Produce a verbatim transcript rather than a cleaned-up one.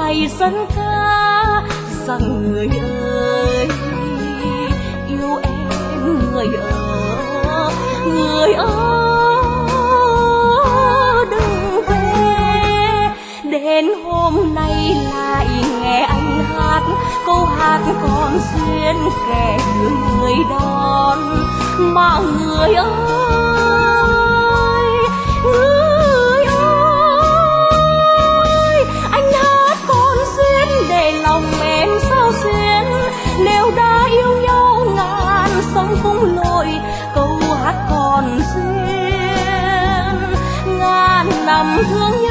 này dân ca rằng người ơi yêu em người ở người ở đừng về. Đến hôm nay lại nghe anh hát câu hát còn duyên kẻ đưa người đón mà người ơi người ơi anh hát còn duyên để lòng em sao xuyên. Nếu đã yêu nhau ngàn sông cũng lội câu hát còn duyên ngàn năm thương nhau